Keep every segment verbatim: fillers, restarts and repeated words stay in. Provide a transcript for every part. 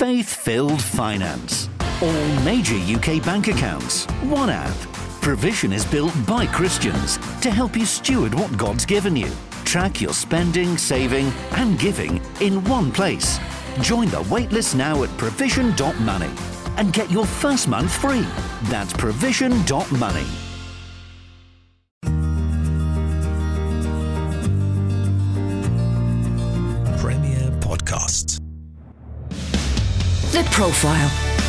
Faith-filled finance. All major U K bank accounts. One app. Provision is built by Christians to help you steward what God's given you. Track your spending, saving and giving in one place. Join the waitlist now at provision dot money and get your first month free. That's provision dot money. Premier Podcasts. The Profile.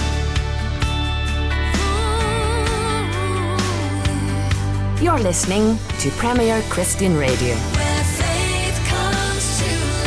You're listening to Premier Christian Radio. Where faith comes to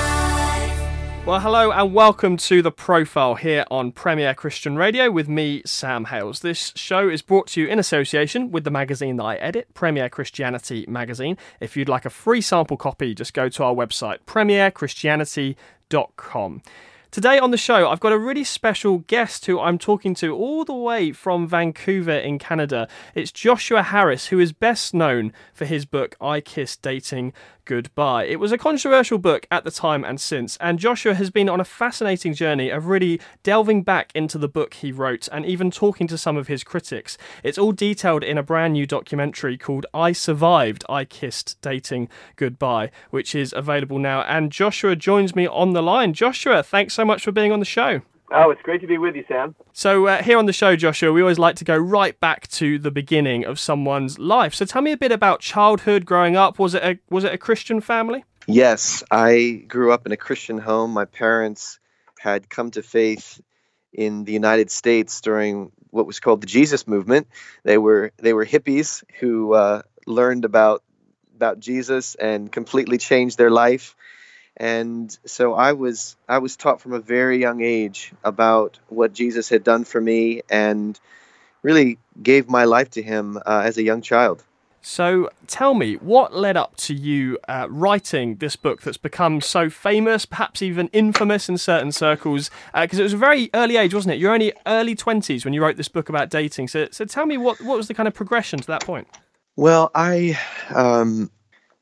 life. Well, hello and welcome to The Profile here on Premier Christian Radio with me, Sam Hales. This show is brought to you in association with the magazine that I edit, Premier Christianity Magazine. If you'd like a free sample copy, just go to our website, premier christianity dot com. Today on the show, I've got a really special guest who I'm talking to all the way from Vancouver in Canada. It's Joshua Harris, who is best known for his book, I Kissed Dating Goodbye. It was a controversial book at the time and since, and Joshua has been on a fascinating journey of really delving back into the book he wrote and even talking to some of his critics. It's all detailed in a brand new documentary called I Survived, I Kissed Dating Goodbye, which is available now. And Joshua joins me on the line. Joshua, thanks so much for being on the show. Oh, it's great to be with you, Sam. So uh, here on the show, Joshua, we always like to go right back to the beginning of someone's life. So tell me a bit about childhood, growing up. Was it a, was it a Christian family? Yes, I grew up in a Christian home. My parents had come to faith in the United States during what was called the Jesus movement. They were they were hippies who uh, learned about about Jesus and completely changed their life. And so I was I was taught from a very young age about what Jesus had done for me and really gave my life to him uh, as a young child. So tell me, what led up to you uh, writing this book that's become so famous, perhaps even infamous in certain circles? Because uh, it was a very early age, wasn't it? You're only early twenties when you wrote this book about dating. So, so tell me, what, what was the kind of progression to that point? Well, I um,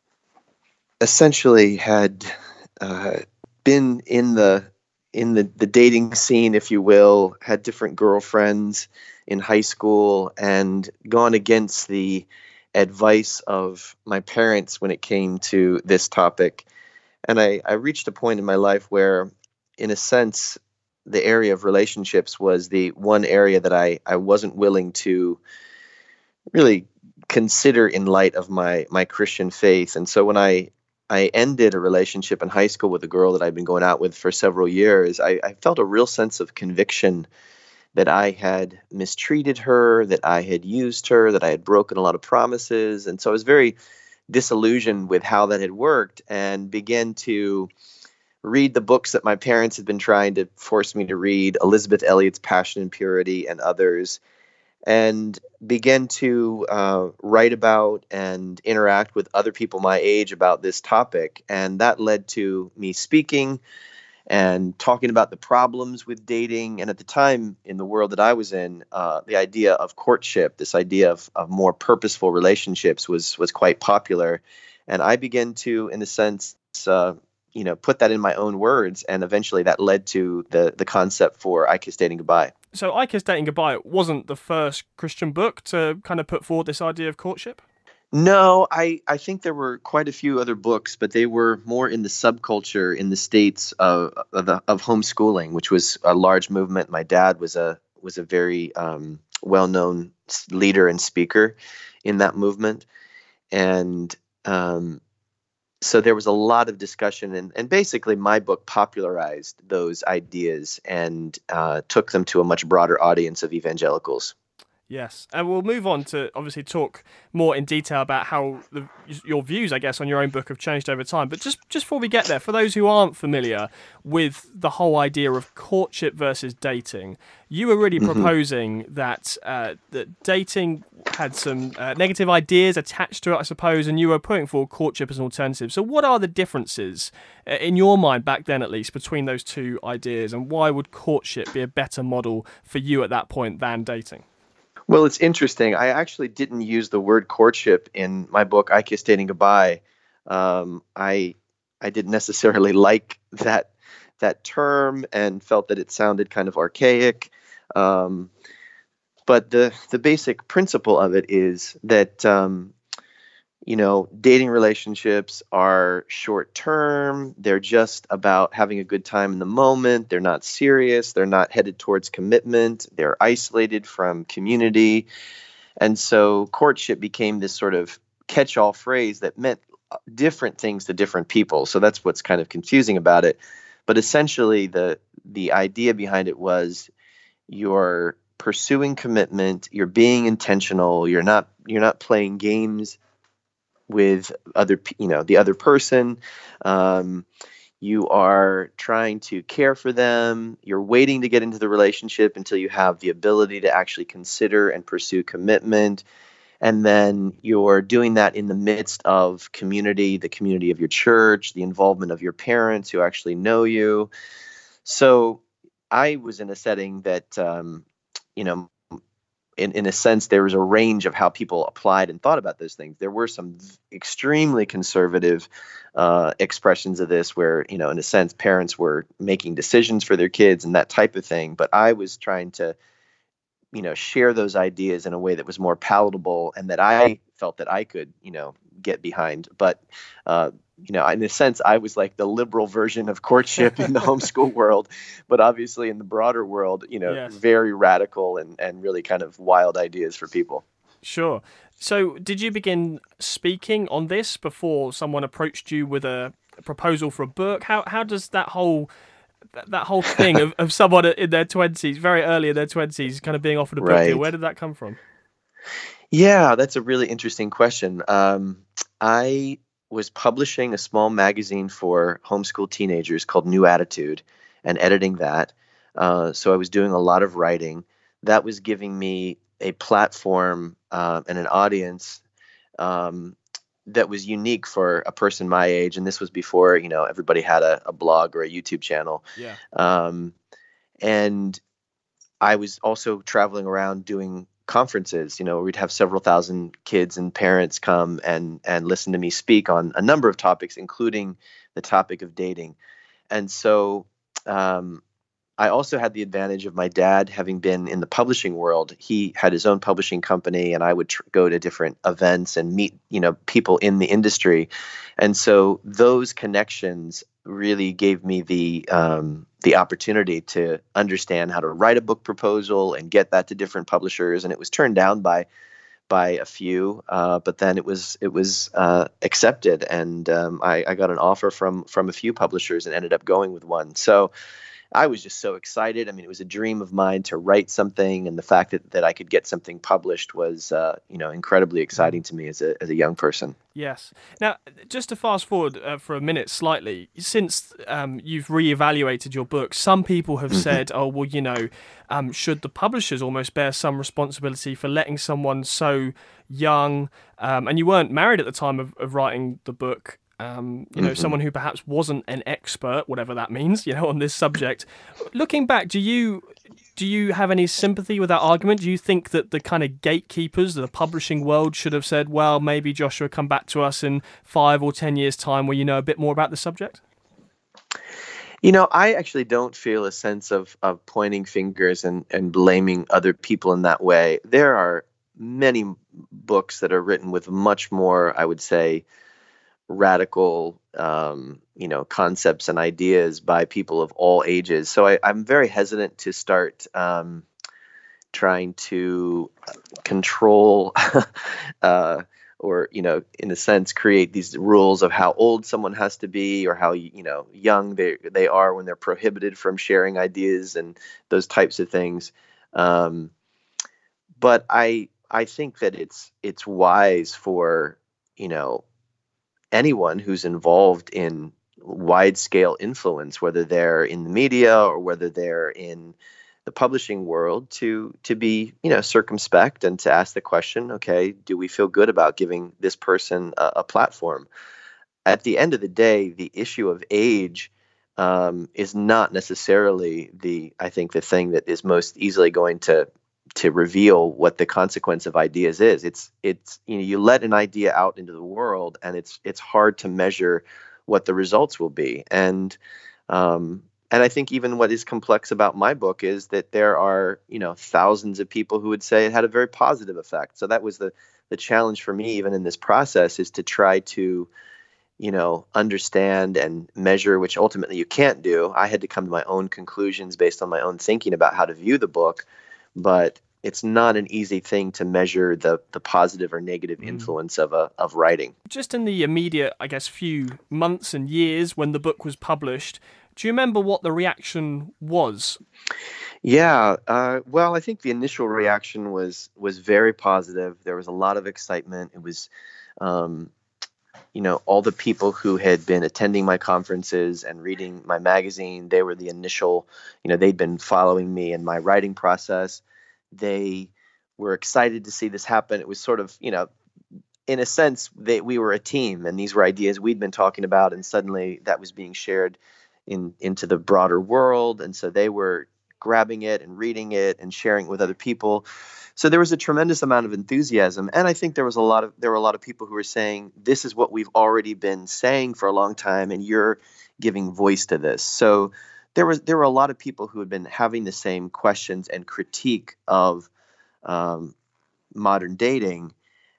essentially had... Uh, been in the in the, the dating scene, if you will, had different girlfriends in high school and gone against the advice of my parents when it came to this topic. And I, I reached a point in my life where, in a sense, the area of relationships was the one area that I, I wasn't willing to really consider in light of my, my Christian faith. And so when I I ended a relationship in high school with a girl that I'd been going out with for several years, I, I felt a real sense of conviction that I had mistreated her, that I had used her, that I had broken a lot of promises. And so I was very disillusioned with how that had worked and began to read the books that my parents had been trying to force me to read, Elizabeth Elliot's Passion and Purity and others, and began to uh, write about and interact with other people my age about this topic. And that led to me speaking and talking about the problems with dating. And at the time in the world that I was in, uh, the idea of courtship, this idea of, of more purposeful relationships was was quite popular. And I began to, in a sense, uh, you know, put that in my own words. And eventually that led to the the concept for I Kissed Dating Goodbye. So I Kissed Dating Goodbye wasn't the first Christian book to kind of put forward this idea of courtship? No, I, I think there were quite a few other books, but they were more in the subculture in the States of of, the, of homeschooling, which was a large movement. My dad was a was a very um, well-known leader and speaker in that movement. And um So there was a lot of discussion, and, and basically my book popularized those ideas and uh, took them to a much broader audience of evangelicals. Yes, and we'll move on to obviously talk more in detail about how the, your views, I guess, on your own book have changed over time. But just, just before we get there, for those who aren't familiar with the whole idea of courtship versus dating, you were really mm-hmm. proposing that uh, that dating had some uh, negative ideas attached to it, I suppose, and you were putting forward courtship as an alternative. So what are the differences, uh, in your mind, back then at least, between those two ideas, and why would courtship be a better model for you at that point than dating? Well, it's interesting. I actually didn't use the word courtship in my book, I Kissed Dating Goodbye. Um, I I didn't necessarily like that that term and felt that it sounded kind of archaic. Um, but the the basic principle of it is that um, you know, dating relationships are short term. They're just about having a good time in the moment. They're not serious. They're not headed towards commitment. They're isolated from community. And so courtship became this sort of catch-all phrase that meant different things to different people. So that's what's kind of confusing about it. But essentially the the idea behind it was you're pursuing commitment, you're being intentional, you're not you're not playing games with other, you know, the other person. Um, you are trying to care for them. You're waiting to get into the relationship until you have the ability to actually consider and pursue commitment. And then you're doing that in the midst of community, the community of your church, the involvement of your parents who actually know you. So I was in a setting that, um, you know, In, in a sense, there was a range of how people applied and thought about those things. There were some extremely conservative uh, expressions of this where, you know, in a sense, parents were making decisions for their kids and that type of thing. But I was trying to, you know, share those ideas in a way that was more palatable and that I felt that I could, you know, get behind. But, uh, you know, in a sense, I was like the liberal version of courtship in the homeschool world, but obviously in the broader world, you know, Yes. very radical and, and really kind of wild ideas for people. Sure. So did you begin speaking on this before someone approached you with a proposal for a book? How how does that whole that, that whole thing of, of someone in their twenties, very early in their twenties, kind of being offered a book Right. deal, where did that come from? Yeah, that's a really interesting question. Um, I was publishing a small magazine for homeschool teenagers called New Attitude and editing that. Uh, so I was doing a lot of writing. That was giving me a platform uh, and an audience um, that was unique for a person my age. And this was before, you know, everybody had a, a blog or a YouTube channel. Yeah. Um, and I was also traveling around doing conferences. You know, we'd have several thousand kids and parents come and and listen to me speak on a number of topics, including the topic of dating. And so um, I also had the advantage of my dad having been in the publishing world. He had his own publishing company, and I would tr- go to different events and meet, you know, people in the industry. And so those connections really gave me the um, the opportunity to understand how to write a book proposal and get that to different publishers. And it was turned down by by a few, uh, but then it was it was uh, accepted, and um, I, I got an offer from from a few publishers and ended up going with one. So I was just so excited. I mean, it was a dream of mine to write something, and the fact that, that I could get something published was, uh, you know, incredibly exciting to me as a as a young person. Yes. Now, just to fast forward uh, for a minute slightly, since um, you've reevaluated your book, some people have said, oh, well, you know, um, should the publishers almost bear some responsibility for letting someone so young, um, and you weren't married at the time of, of writing the book, Um, you know, mm-hmm. someone who perhaps wasn't an expert, whatever that means, you know, on this subject. Looking back, do you do you have any sympathy with that argument? Do you think that the kind of gatekeepers of the publishing world should have said, well, maybe Joshua, come back to us in five or ten years' time where you know a bit more about the subject? You know, I actually don't feel a sense of, of pointing fingers and, and blaming other people in that way. There are many books that are written with much more, I would say, radical, um, you know, concepts and ideas by people of all ages. So I, I'm very hesitant to start um, trying to control uh, or, you know, in a sense, create these rules of how old someone has to be or how, you know, young they they are when they're prohibited from sharing ideas and those types of things. Um, but I I think that it's it's wise for, you know, anyone who's involved in wide-scale influence, whether they're in the media or whether they're in the publishing world, to to be, you know, circumspect and to ask the question, okay, do we feel good about giving this person a, a platform? At the end of the day, the issue of age um, is not necessarily the, I think, the thing that is most easily going to to reveal what the consequence of ideas is. It's it's you know, you let an idea out into the world, and it's it's hard to measure what the results will be. And um, and I think even what is complex about my book is that there are, you know, thousands of people who would say it had a very positive effect. So that was the the challenge for me, even in this process, is to try to, you know, understand and measure, which ultimately you can't do. I had to come to my own conclusions based on my own thinking about how to view the book, but it's not an easy thing to measure the the positive or negative influence of a of writing. Just in the immediate, I guess, few months and years when the book was published, do you remember what the reaction was? Yeah, uh, well, I think the initial reaction was was very positive. There was a lot of excitement. It was, um, you know, all the people who had been attending my conferences and reading my magazine, they were the initial, you know, they'd been following me in my writing process. They were excited to see this happen. It was sort of, you know, in a sense, they, we were a team, and these were ideas we'd been talking about, and suddenly that was being shared in into the broader world. And so they were grabbing it and reading it and sharing it with other people. So there was a tremendous amount of enthusiasm. And I think there was a lot of there were a lot of people who were saying, this is what we've already been saying for a long time, and you're giving voice to this. So there was there were a lot of people who had been having the same questions and critique of um, modern dating.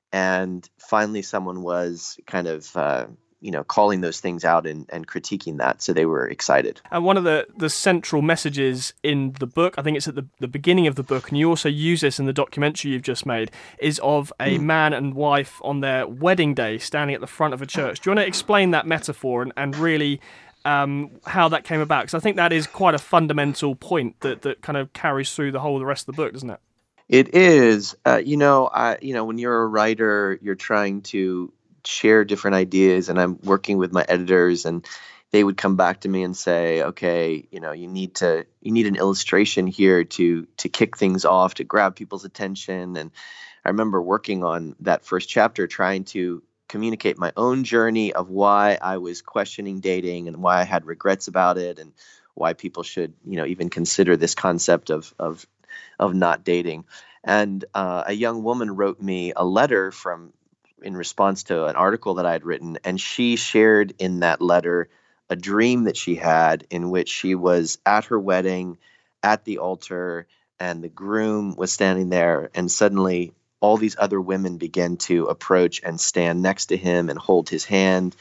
And finally someone was kind of uh, you know, calling those things out and, and critiquing that. So they were excited. And one of the, the central messages in the book, I think it's at the, the beginning of the book, and you also use this in the documentary you've just made, is of a mm. man and wife on their wedding day standing at the front of a church. Do you want to explain that metaphor and, and really um, how that came about? Because I think that is quite a fundamental point that, that kind of carries through the whole the rest of the book, doesn't it? It is. Uh, you know, I, you know, when you're a writer, you're trying to share different ideas, and I'm working with my editors, and they would come back to me and say, okay, you know, you need to, you need an illustration here to, to kick things off, to grab people's attention. And I remember working on that first chapter, trying to communicate my own journey of why I was questioning dating and why I had regrets about it, and why people should, you know, even consider this concept of, of, of not dating. And uh, a young woman wrote me a letter from, in response to an article that I had written, and she shared in that letter a dream that she had in which she was at her wedding at the altar, and the groom was standing there, and suddenly all these other women began to approach and stand next to him and hold his hand.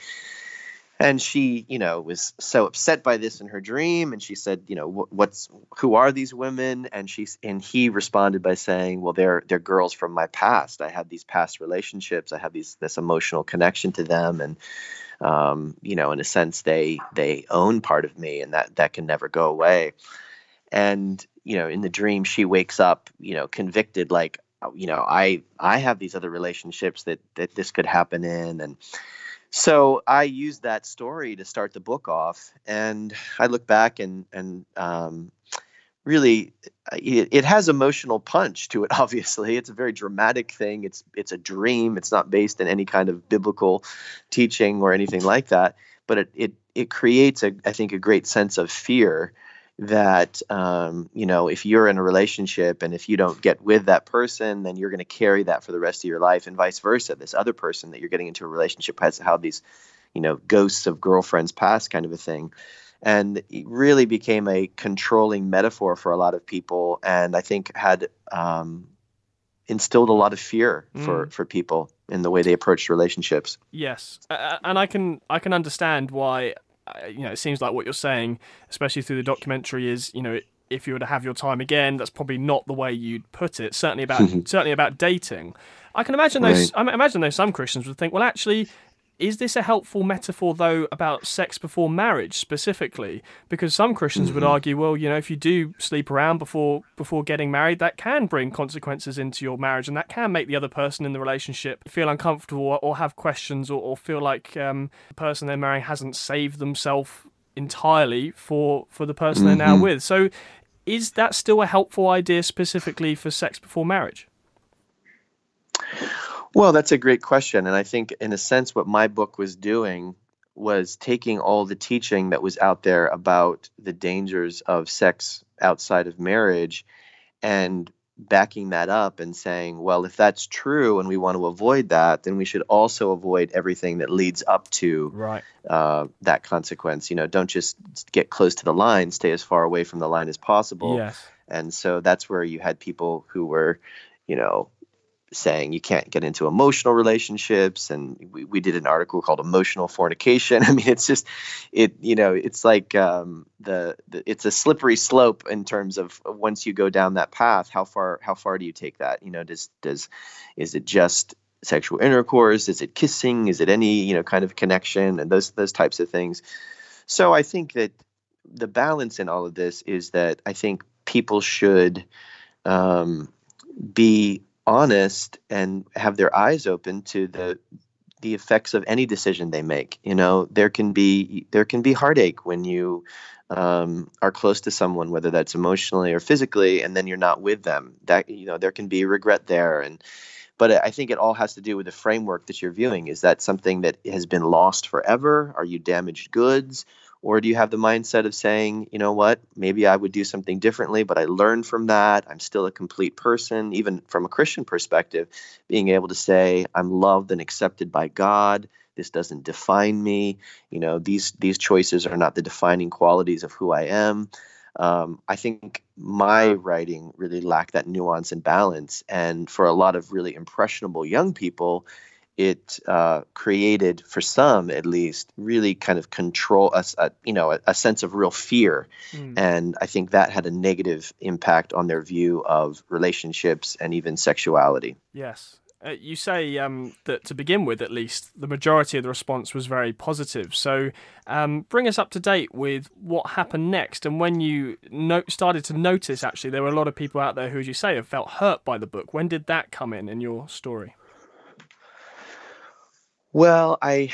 And she, you know, was so upset by this in her dream. And she said, you know, what's, who are these women? And she, and he responded by saying, well, they're, they're girls from my past. I had these past relationships. I have these, this emotional connection to them. And, um, you know, in a sense, they, they own part of me, and that, that can never go away. And, you know, in the dream, she wakes up, you know, convicted, like, you know, I, I have these other relationships that, that this could happen in. And so I used that story to start the book off, and I look back and and um, really, it, it has emotional punch to it. Obviously, it's a very dramatic thing. It's it's a dream. It's not based in any kind of biblical teaching or anything like that. But it it it creates a I think a great sense of fear that um, you know, if you're in a relationship and if you don't get with that person, then you're going to carry that for the rest of your life, and vice versa. This other person that you're getting into a relationship has how these, you know, ghosts of girlfriends past kind of a thing. And it really became a controlling metaphor for a lot of people, and I think had um, instilled a lot of fear for, mm. for people in the way they approached relationships. Yes, uh, and I can I can understand why. You know, it seems like what you're saying, especially through the documentary, is, you know, if you were to have your time again, that's probably not the way you'd put it. Certainly about certainly about dating. I can imagine those. Right. I imagine though some Christians would think, well, actually, is this a helpful metaphor though about sex before marriage specifically? Because some Christians mm-hmm. would argue, well, you know, if you do sleep around before before getting married, that can bring consequences into your marriage, and that can make the other person in the relationship feel uncomfortable or, or have questions, or, or feel like um, the person they're marrying hasn't saved themselves entirely for for the person mm-hmm. they're now with. So, is that still a helpful idea specifically for sex before marriage? Well, that's a great question. And I think in a sense, what my book was doing was taking all the teaching that was out there about the dangers of sex outside of marriage and backing that up and saying, well, if that's true and we want to avoid that, then we should also avoid everything that leads up to Right. uh, that consequence. You know, don't just get close to the line, stay as far away from the line as possible. Yes. And so that's where you had people who were, you know, saying you can't get into emotional relationships. And we, we did an article called Emotional Fornication. I mean, it's just, it, you know, it's like um, the, the, it's a slippery slope in terms of once you go down that path, how far, how far do you take that? You know, does, does, is it just sexual intercourse? Is it kissing? Is it any, you know, kind of connection and those, those types of things? So I think that the balance in all of this is that I think people should um, be honest and have their eyes open to the the effects of any decision they make. You know, there can be there can be heartache when you um, are close to someone, whether that's emotionally or physically, and then you're not with them. That, you know, there can be regret there. And but I think it all has to do with the framework that you're viewing. Is that something that has been lost forever? Are you damaged goods? Or do you have the mindset of saying, you know what, maybe I would do something differently, but I learned from that. I'm still a complete person, even from a Christian perspective, being able to say I'm loved and accepted by God. This doesn't define me. You know, these these choices are not the defining qualities of who I am. Um, I think my writing really lacked that nuance and balance. And for a lot of really impressionable young people, it uh, created, for some at least, really kind of control, a, a, you know, a, a sense of real fear. Mm. And I think that had a negative impact on their view of relationships and even sexuality. Yes. Uh, you say um, that to begin with, at least, the majority of the response was very positive. So um, bring us up to date with what happened next. And when you no- started to notice, actually, there were a lot of people out there who, as you say, have felt hurt by the book. When did that come in in your story? Well, I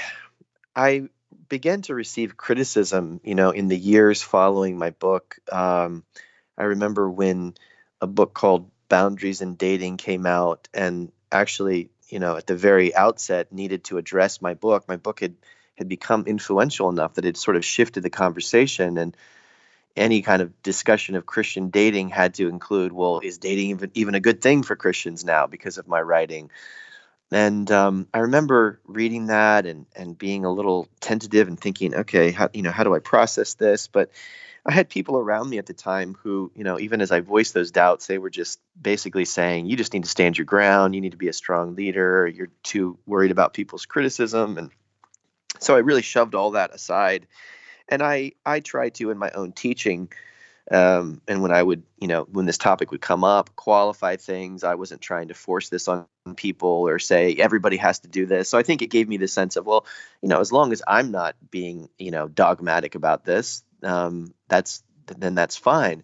I began to receive criticism, you know, in the years following my book. Um, I remember when a book called Boundaries in Dating came out, and actually, you know, at the very outset needed to address my book. My book had, had become influential enough that it sort of shifted the conversation, and any kind of discussion of Christian dating had to include, well, is dating even, even a good thing for Christians now because of my writing? And um, I remember reading that and, and being a little tentative and thinking, okay, how, you know, how do I process this? But I had people around me at the time who, you know, even as I voiced those doubts, they were just basically saying, you just need to stand your ground. You need to be a strong leader. You're too worried about people's criticism. And so I really shoved all that aside. And I, I tried to, in my own teaching, Um, and when I would, you know, when this topic would come up, qualify things. I wasn't trying to force this on people or say everybody has to do this. So I think it gave me the sense of, well, you know, as long as I'm not being, you know, dogmatic about this, um, that's then that's fine.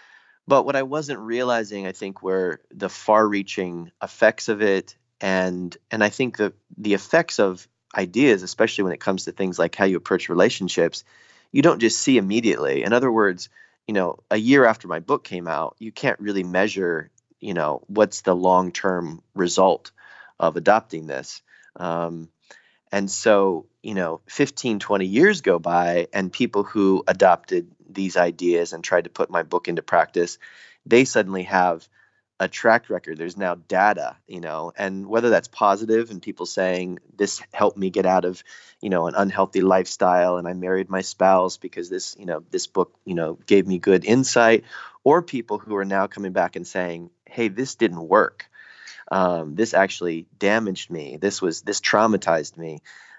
But what I wasn't realizing, I think, were the far-reaching effects of it, and and I think the the effects of ideas, especially when it comes to things like how you approach relationships, you don't just see immediately. In other words, you know, a year after my book came out, you can't really measure, you know, what's the long-term result of adopting this. Um, and so, you know, fifteen, twenty years go by, and people who adopted these ideas and tried to put my book into practice, they suddenly have a track record. There's now data, you know, and whether that's positive and people saying this helped me get out of, you know, an unhealthy lifestyle, and I married my spouse because this, you know, this book, you know, gave me good insight, or people who are now coming back and saying, hey, this didn't work. Um, this actually damaged me. This was, this traumatized me.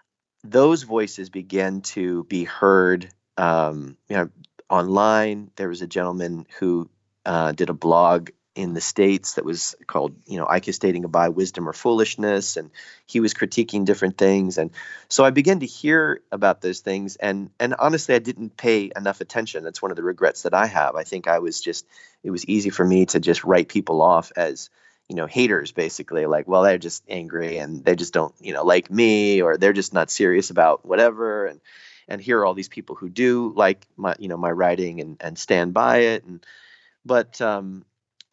Those voices began to be heard, um, you know, online. There was a gentleman who uh, did a blog in the States that was called, you know, I K I S Dating Goodbye, Wisdom or Foolishness. And he was critiquing different things. And so I began to hear about those things. And, and honestly, I didn't pay enough attention. That's one of the regrets that I have. I think I was just, it was easy for me to just write people off as, you know, haters, basically, like, well, they're just angry and they just don't, you know, like me, or they're just not serious about whatever. And, and here are all these people who do like my, you know, my writing and, and stand by it. And, but, um,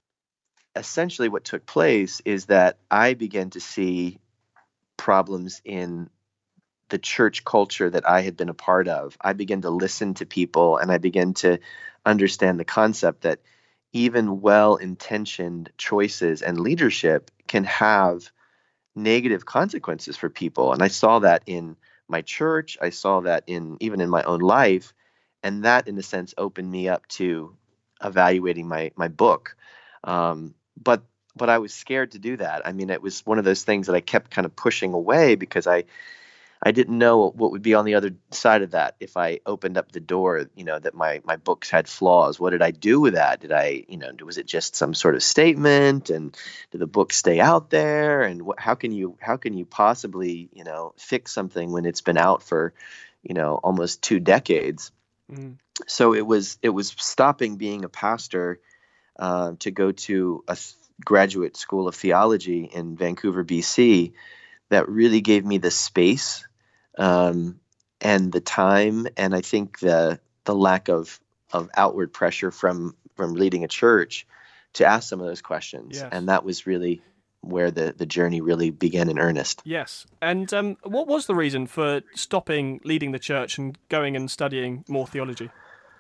essentially what took place is that I began to see problems in the church culture that I had been a part of. I began to listen to people, and I began to understand the concept that even well-intentioned choices and leadership can have negative consequences for people. And I saw that in my church. I saw that in even in my own life. And that, in a sense, opened me up to evaluating my my book. Um, but but I was scared to do that. I mean, it was one of those things that I kept kind of pushing away because I I didn't know what would be on the other side of that if I opened up the door, you know, that my my books had flaws. What did I do with that? Did I, you know, was it just some sort of statement? And did the book stay out there? And what, how can you how can you possibly, you know, fix something when it's been out for, you know, almost two decades? Mm. So it was it was stopping being a pastor uh, to go to a th- graduate school of theology in Vancouver, B C, that really gave me the space um, and the time, and I think the the lack of of outward pressure from from leading a church to ask some of those questions. Yes. And that was really where the, the journey really began in earnest. Yes. And um, what was the reason for stopping leading the church and going and studying more theology?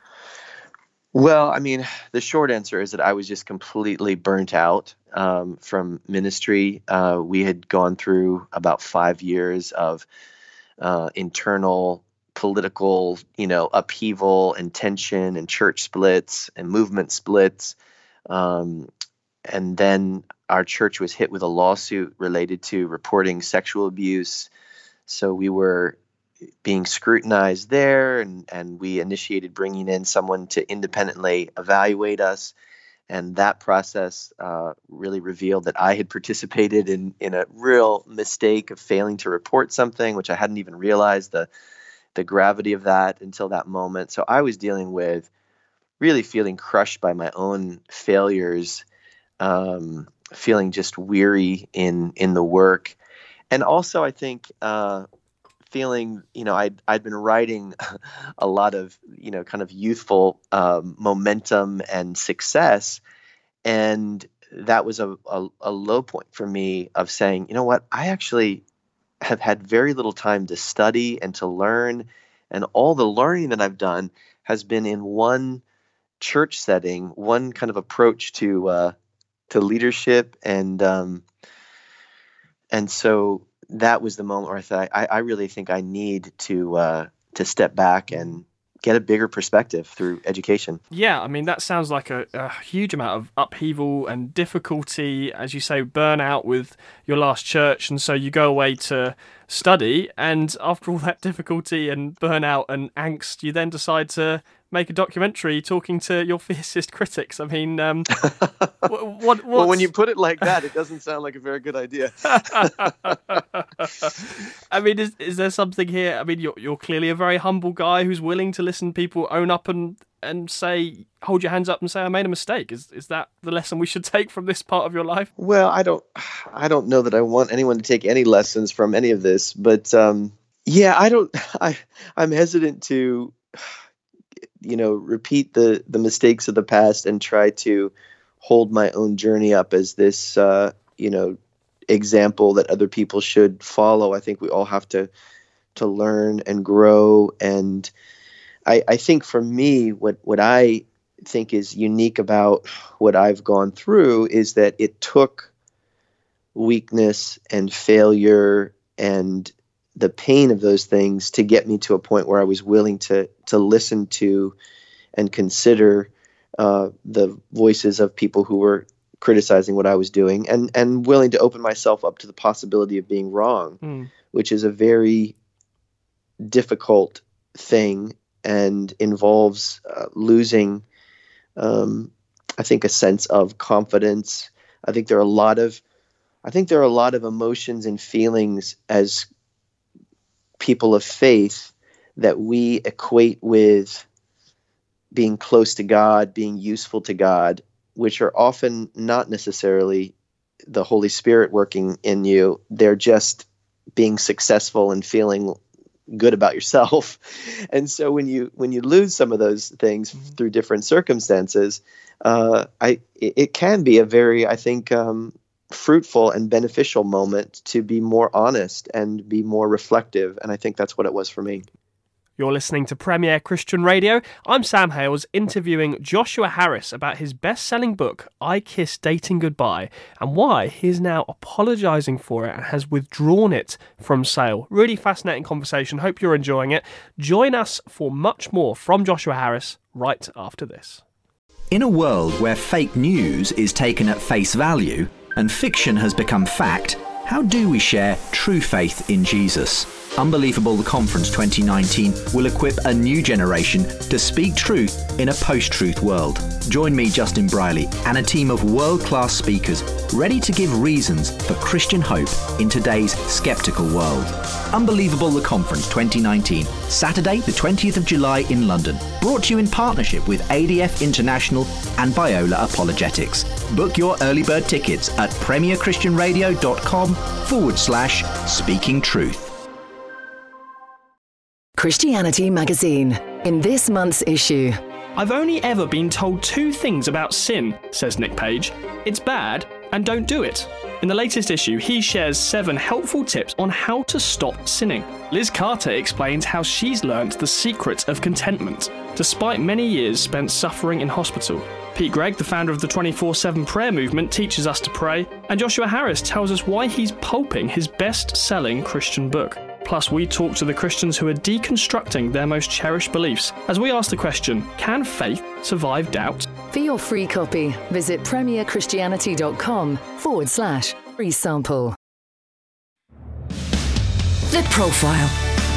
Well, I mean, the short answer is that I was just completely burnt out um, from ministry. Uh, we had gone through about five years of uh, internal political, you know, upheaval and tension and church splits and movement splits. Um, and then our church was hit with a lawsuit related to reporting sexual abuse. So we were being scrutinized there, and, and we initiated bringing in someone to independently evaluate us. And that process uh, really revealed that I had participated in, in a real mistake of failing to report something, which I hadn't even realized the, the gravity of that until that moment. So I was dealing with really feeling crushed by my own failures, um, feeling just weary in, in the work. And also, I think, uh, feeling, you know, I'd, I'd been writing a lot of, you know, kind of youthful um, momentum and success. And that was a, a, a low point for me of saying, you know what, I actually have had very little time to study and to learn. And all the learning that I've done has been in one church setting, one kind of approach to uh, to leadership. And um, and so that was the moment where I thought, I, I really think I need to uh, to step back and get a bigger perspective through education. Yeah, I mean, that sounds like a, a huge amount of upheaval and difficulty, as you say, burnout with your last church. And so you go away to study, and after all that difficulty and burnout and angst, you then decide to make a documentary talking to your fiercest critics. I mean, um, what, what? Well, when you put it like that, it doesn't sound like a very good idea. I mean, is is there something here? I mean, you're you're clearly a very humble guy who's willing to listen to people own up and and say, hold your hands up and say, I made a mistake. Is is that the lesson we should take from this part of your life? Well, I don't, I don't know that I want anyone to take any lessons from any of this, but um, yeah, I don't, I, I'm hesitant to, you know, repeat the, the mistakes of the past and try to hold my own journey up as this, uh, you know, example that other people should follow. I think we all have to, to learn and grow. And I, I think for me, what, what I think is unique about what I've gone through is that it took weakness and failure and the pain of those things to get me to a point where I was willing to to listen to and consider uh, the voices of people who were criticizing what I was doing, and and willing to open myself up to the possibility of being wrong, mm. which is a very difficult thing and involves uh, losing, um, I think, a sense of confidence. I think there are a lot of, I think there are a lot of emotions and feelings as people of faith that we equate with being close to God, being useful to God, which are often not necessarily the Holy Spirit working in you. They're just being successful and feeling good about yourself. And so when you when you lose some of those things mm-hmm. through different circumstances, uh, I it, it can be a very, I think, um, fruitful and beneficial moment to be more honest and be more reflective. And I think that's what it was for me. You're listening to Premier Christian Radio. I'm Sam Hales, interviewing Joshua Harris about his best-selling book, I Kissed Dating Goodbye, and why he is now apologising for it and has withdrawn it from sale. Really fascinating conversation. Hope you're enjoying it. Join us for much more from Joshua Harris right after this. In a world where fake news is taken at face value and fiction has become fact, how do we share true faith in Jesus? Unbelievable The Conference twenty nineteen will equip a new generation to speak truth in a post-truth world. Join me, Justin Briley, and a team of world-class speakers ready to give reasons for Christian hope in today's skeptical world. Unbelievable The Conference twenty nineteen, Saturday the twentieth of July in London. Brought to you in partnership with A D F International and Biola Apologetics. Book your early bird tickets at premierchristianradio.com forward slash speaking truth. Christianity Magazine. In this month's issue, I've only ever been told two things about sin, says Nick Page. It's bad and don't do it. In the latest issue, he shares seven helpful tips on how to stop sinning. Liz Carter explains how she's learnt the secret of contentment, despite many years spent suffering in hospital. Pete Gregg, the founder of the twenty-four seven prayer movement, teaches us to pray, and Joshua Harris tells us why he's pulping his best-selling Christian book. Plus, we talk to the Christians who are deconstructing their most cherished beliefs as we ask the question, can faith survive doubt? for your free copy, visit premierchristianity.com forward slash free sample. The Profile.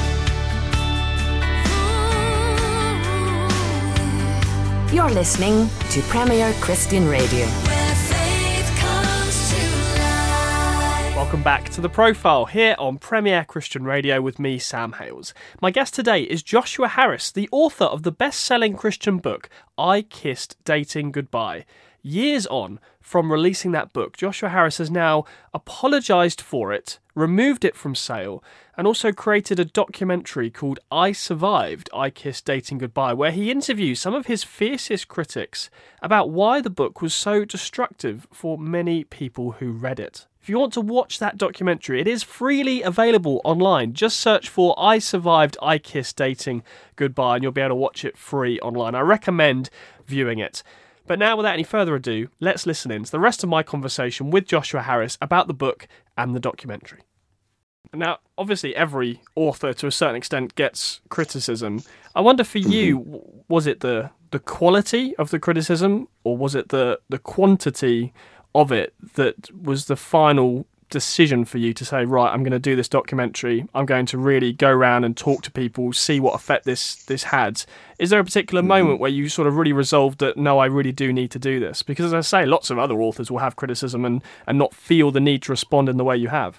You're listening to Premier Christian Radio. Where faith comes to life. Welcome back to The Profile here on Premier Christian Radio with me, Sam Hales. My guest today is Joshua Harris, the author of the best-selling Christian book, I Kissed Dating Goodbye. Years on from releasing that book, Joshua Harris has now apologised for it, removed it from sale, and also created a documentary called I Survived, I Kissed Dating Goodbye, where he interviews some of his fiercest critics about why the book was so destructive for many people who read it. If you want to watch that documentary, it is freely available online. Just search for I Survived, I Kissed Dating Goodbye, and you'll be able to watch it free online. I recommend viewing it. But now, without any further ado, let's listen in to the rest of my conversation with Joshua Harris about the book and the documentary. Now, obviously, every author, to a certain extent, gets criticism. I wonder for you, was it the the quality of the criticism, or was it the, the quantity of it that was the final decision for you to say, right, I'm going to do this documentary, I'm going to really go around and talk to people, see what effect this this had? Is there a particular mm-hmm. moment where you sort of really resolved that, no, I really do need to do this? Because as I say, lots of other authors will have criticism and, and not feel the need to respond in the way you have.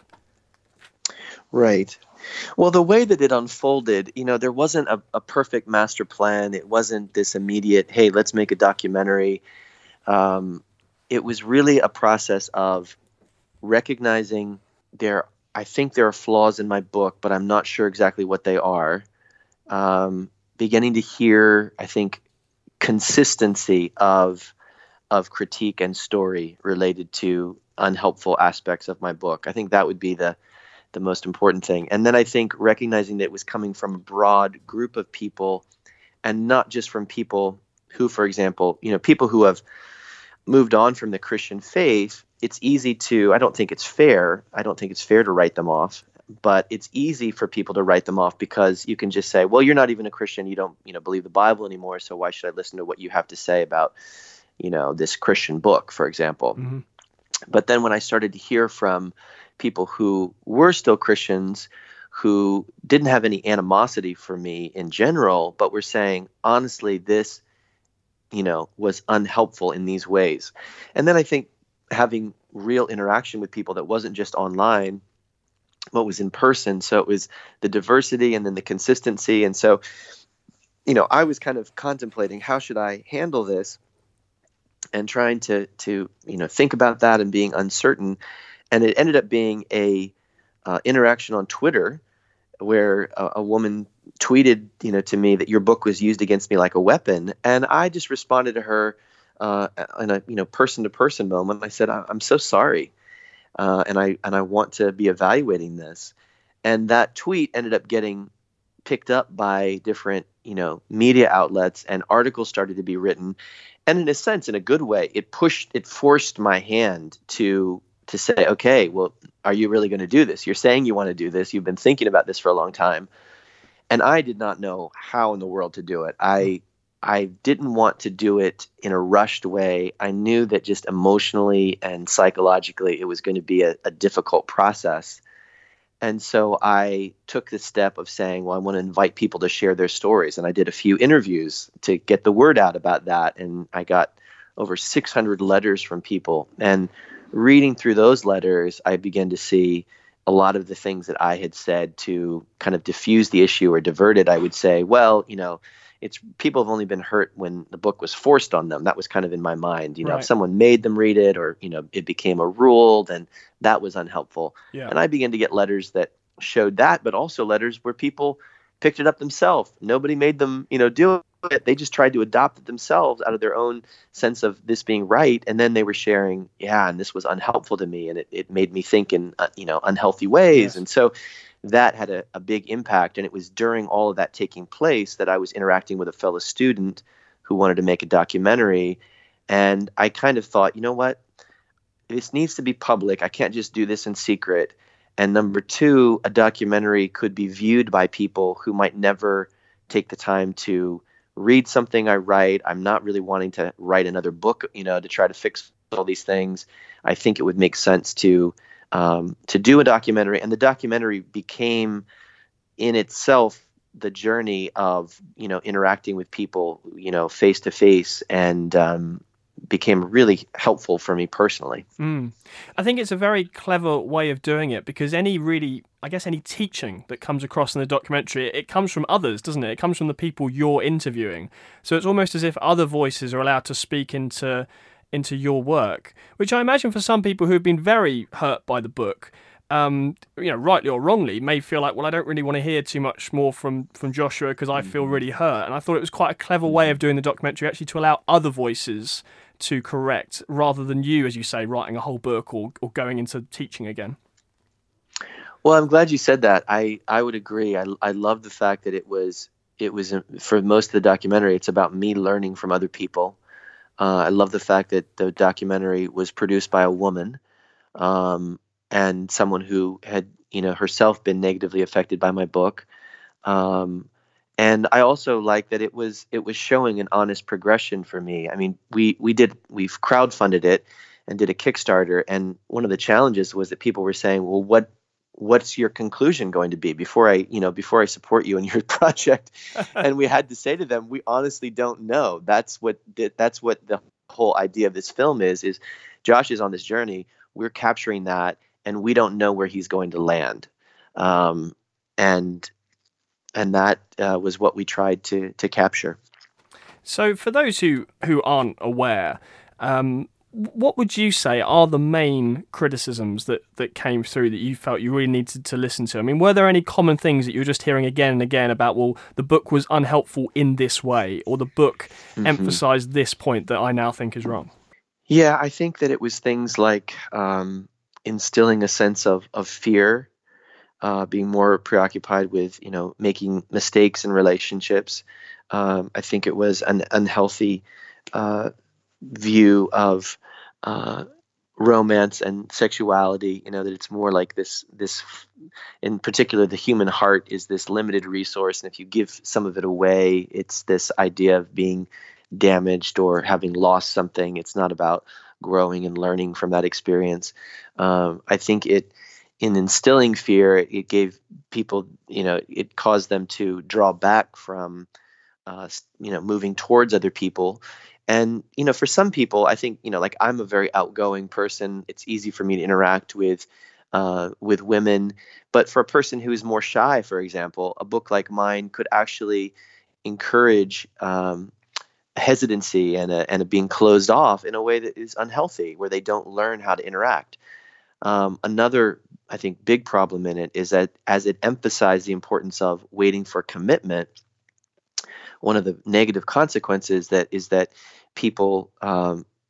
Right. Well, the way that it unfolded, you know, there wasn't a, a perfect master plan. It wasn't this immediate, hey, let's make a documentary. Um, it was really a process of recognizing there, I think there are flaws in my book, but I'm not sure exactly what they are. Um, beginning to hear, I think, consistency of of critique and story related to unhelpful aspects of my book. I think that would be the the most important thing. And then I think recognizing that it was coming from a broad group of people and not just from people who, for example, you know, people who have moved on from the Christian faith. It's easy to, I don't think it's fair. I don't think it's fair to write them off, but it's easy for people to write them off because you can just say, well, you're not even a Christian. You don't, you know, believe the Bible anymore. So why should I listen to what you have to say about, you know, this Christian book, for example? Mm-hmm. But then when I started to hear from people who were still Christians, who didn't have any animosity for me in general, but were saying, honestly, this, you know, was unhelpful in these ways. And then I think having real interaction with people that wasn't just online, but was in person. So it was the diversity and then the consistency. And so, you know, I was kind of contemplating, how should I handle this? And trying to, to, you know, think about that and being uncertain. And it ended up being a uh, interaction on Twitter where a, a woman tweeted, you know, to me that your book was used against me like a weapon. And I just responded to her uh, in a, you know, person to person moment. I said, I'm so sorry. Uh, and I, and I want to be evaluating this. And that tweet ended up getting picked up by different, you know, media outlets, and articles started to be written. And in a sense, in a good way, it pushed, it forced my hand to to say, okay, well, are you really going to do this? You're saying you want to do this. You've been thinking about this for a long time. And I did not know how in the world to do it. I I didn't want to do it in a rushed way. I knew that just emotionally and psychologically, it was going to be a, a difficult process. And so I took the step of saying, well, I want to invite people to share their stories. And I did a few interviews to get the word out about that. And I got over six hundred letters from people. And reading through those letters, I began to see a lot of the things that I had said to kind of diffuse the issue or divert it. I would say, well, you know, it's people have only been hurt when the book was forced on them. That was kind of in my mind. You know, Right. if someone made them read it, or, you know, it became a rule, then that was unhelpful. Yeah. And I began to get letters that showed that, but also letters where people picked it up themselves. Nobody made them, you know, do it. They just tried to adopt it themselves out of their own sense of this being right. And then they were sharing, yeah, and this was unhelpful to me, and it, it made me think in, uh, you know, unhealthy ways. Yes. And so that had a, a big impact. And it was during all of that taking place that I was interacting with a fellow student who wanted to make a documentary. And I kind of thought, you know what, this needs to be public. I can't just do this in secret. And number two, a documentary could be viewed by people who might never take the time to read something I write. I'm not really wanting to write another book, you know, to try to fix all these things. I think it would make sense to um, to do a documentary. And the documentary became in itself the journey of, you know, interacting with people, you know, face to face, and um, became really helpful for me personally. Mm. I think it's a very clever way of doing it, because any really, I guess, any teaching that comes across in the documentary, it comes from others, doesn't it? It comes from the people you're interviewing. So it's almost as if other voices are allowed to speak into into your work, which I imagine for some people who have been very hurt by the book, um, you know, rightly or wrongly, may feel like, well, I don't really want to hear too much more from, from Joshua because I feel really hurt. And I thought it was quite a clever way of doing the documentary, actually, to allow other voices to correct, rather than you, as you say, writing a whole book or, or going into teaching again. Well, I'm glad you said that. I, I would agree. I, I love the fact that it was, it was for most of the documentary, it's about me learning from other people. Uh, I love the fact that the documentary was produced by a woman, um, and someone who had, you know, herself been negatively affected by my book. Um, and I also like that it was it was showing an honest progression for me. I mean, we we did we've crowdfunded it and did a Kickstarter, and one of the challenges was that people were saying, well, what what's your conclusion going to be before I, you know, before I support you in your project? And we had to say to them, we honestly don't know. That's what that's what the whole idea of this film is, is Josh is on this journey. We're capturing that, and we don't know where he's going to land. Um, and and that uh, was what we tried to to capture. So for those who, who aren't aware, um, what would you say are the main criticisms that, that came through that you felt you really needed to listen to? I mean, were there any common things that you were just hearing again and again about, well, the book was unhelpful in this way, or the book mm-hmm. emphasized this point that I now think is wrong? Yeah, I think that it was things like um, instilling a sense of, of fear, uh, being more preoccupied with, you know, making mistakes in relationships. Um, I think it was an unhealthy uh, view of uh, romance and sexuality. You know, that it's more like this. This, in particular, the human heart is this limited resource, and if you give some of it away, it's this idea of being damaged or having lost something. It's not about growing and learning from that experience. Um, I think it, in instilling fear, it gave people, you know, it caused them to draw back from, uh, you know, moving towards other people. And, you know, for some people, I think, you know, like I'm a very outgoing person. It's easy for me to interact with, uh, with women. But for a person who is more shy, for example, a book like mine could actually encourage um, hesitancy and a, and a being closed off in a way that is unhealthy, where they don't learn how to interact. Um, another, I think, big problem in it is that as it emphasized the importance of waiting for commitment, one of the negative consequences that is that people um,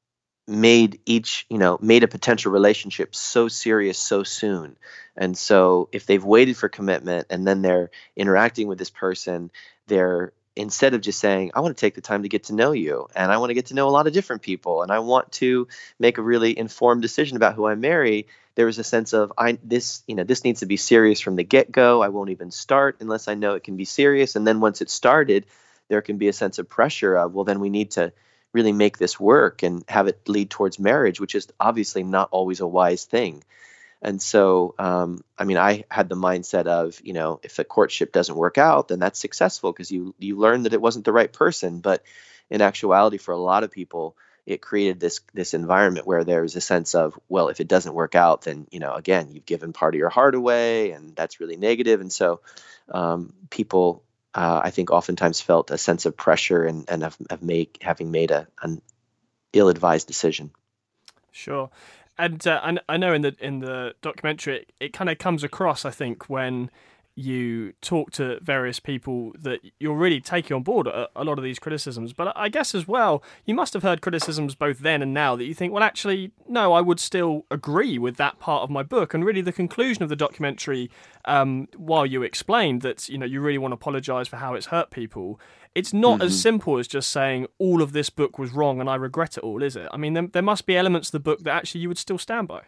made each, you know, made a potential relationship so serious so soon. And so if they've waited for commitment and then they're interacting with this person, they're, instead of just saying, I want to take the time to get to know you, and I want to get to know a lot of different people, and I want to make a really informed decision about who I marry, there was a sense of, I this, you know, this needs to be serious from the get-go. I won't even start unless I know it can be serious. And then once it started, there can be a sense of pressure of, well, then we need to really make this work and have it lead towards marriage, which is obviously not always a wise thing. And so, um, I mean, I had the mindset of, you know, if the courtship doesn't work out, then that's successful because you you learned that it wasn't the right person. But in actuality, for a lot of people, it created this this environment where there's a sense of, well, if it doesn't work out, then, you know, again, you've given part of your heart away, and that's really negative. And so um, people, uh, I think, oftentimes felt a sense of pressure and, and have, have made, having made a, an ill-advised decision. Sure. And uh, I, I know in the in the documentary, it, it kind of comes across, I think, when you talk to various people that you're really taking on board a, a lot of these criticisms. But I guess as well, you must have heard criticisms both then and now that you think, well, actually, no, I would still agree with that part of my book. And really the conclusion of the documentary, um, while you explained that, you know, you really want to apologise for how it's hurt people, it's not mm-hmm. as simple as just saying all of this book was wrong and I regret it all, is it? I mean, there, there must be elements of the book that actually you would still stand by.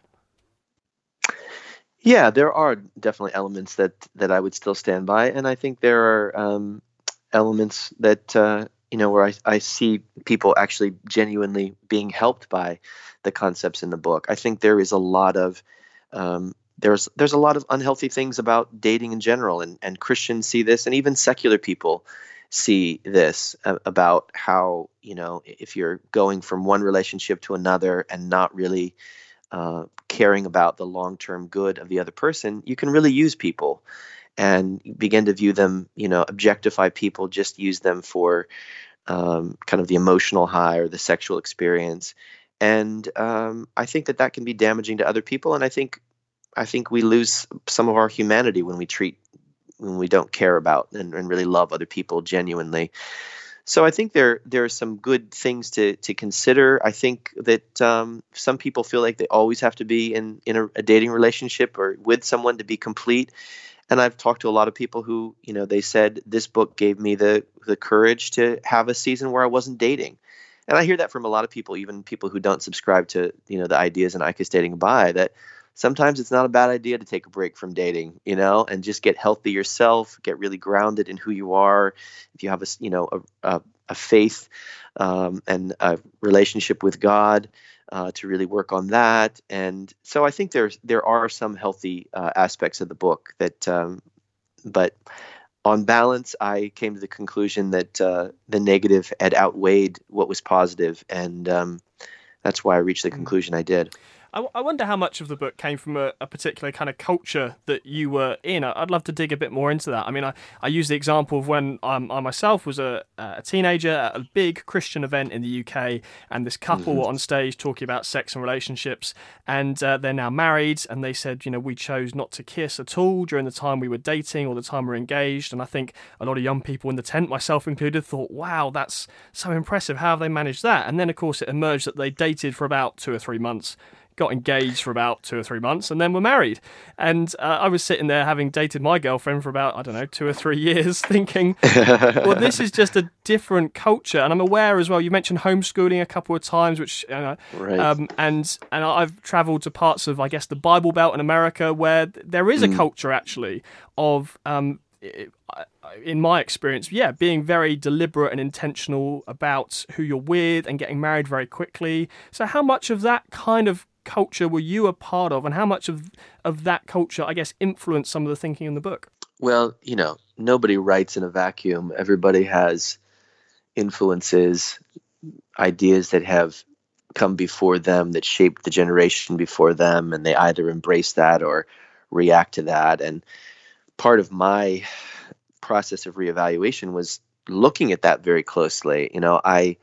Yeah, there are definitely elements that, that I would still stand by. And I think there are um, elements that, uh, you know, where I, I see people actually genuinely being helped by the concepts in the book. I think there is a lot of, um, there's there's a lot of unhealthy things about dating in general. And, and Christians see this, and even secular people see this uh, about how, you know, if you're going from one relationship to another and not really Uh, caring about the long-term good of the other person, you can really use people and begin to view them, you know, objectify people, just use them for um, kind of the emotional high or the sexual experience. And um, I think that that can be damaging to other people. And I think, I think we lose some of our humanity when we treat, when we don't care about and, and really love other people genuinely. So I think there there are some good things to to consider. I think that um, some people feel like they always have to be in, in a, a dating relationship or with someone to be complete. And I've talked to a lot of people who, you know, they said this book gave me the the courage to have a season where I wasn't dating. And I hear that from a lot of people, even people who don't subscribe to, you know, the ideas in I K I S Dating By, that sometimes it's not a bad idea to take a break from dating, you know, and just get healthy yourself, get really grounded in who you are. If you have a, you know, a, a, a faith um, and a relationship with God, uh, to really work on that. And so I think there's there are some healthy uh, aspects of the book that, um, but on balance, I came to the conclusion that uh, the negative had outweighed what was positive, and um, that's why I reached the conclusion I did. I, I wonder how much of the book came from a, a particular kind of culture that you were in. I'd love to dig a bit more into that. I mean, I, I use the example of when um, I myself was a, a teenager at a big Christian event in the U K, and this couple mm-hmm. were on stage talking about sex and relationships, and uh, they're now married, and they said, you know, we chose not to kiss at all during the time we were dating or the time we were engaged. And I think a lot of young people in the tent, myself included, thought, wow, that's so impressive. How have they managed that? And then, of course, it emerged that they dated for about two or three months, got engaged for about two or three months, and then were married. And uh, I was sitting there having dated my girlfriend for about, I don't know, two or three years thinking, well, this is just a different culture. And I'm aware as well, you mentioned homeschooling a couple of times, which, you know, right. um, and, and I've travelled to parts of, I guess, the Bible Belt in America where there is a mm. culture actually of, um, in my experience, yeah, being very deliberate and intentional about who you're with and getting married very quickly. So how much of that kind of culture were you a part of, and how much of of that culture, I guess, influenced some of the thinking in the book? Well, you know, nobody writes in a vacuum. Everybody has influences, ideas that have come before them that shaped the generation before them, and they either embrace that or react to that. And part of my process of reevaluation was looking at that very closely. You know, I